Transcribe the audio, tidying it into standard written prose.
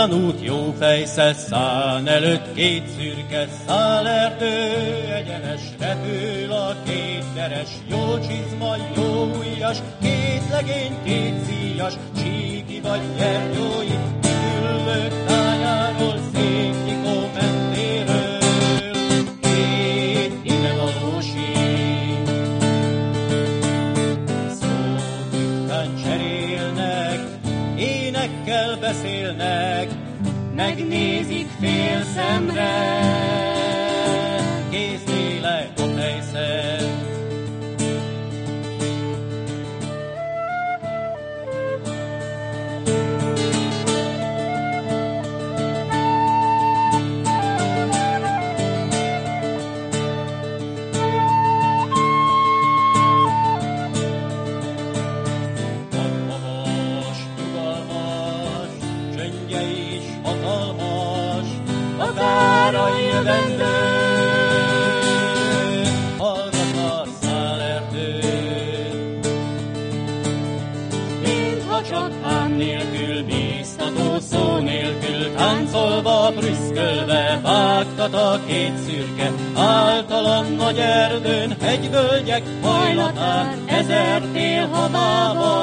gyanút, jó fejsze szán előtt, két szürke szálerdő, egyenes repül a két deres, jó csizma, jó ujjas, két legény, két szíjas, csíki vagy gyergyói, kiküllők tájáról, szép Nyikó mentéről, két idevalósi. Szót ritkán cserélnek, énekkel beszélnek, megnézik fél szemre, készlélek a fejszer. Akár a jövendő, hallgat a szálerdő. Mintha csak hám nélkül, bíztató szó nélkül, táncolva, prüszkölve, vágtat a két szürke, általan nagy erdőn, hegyvölgyek hajlatán, ezer tél havában.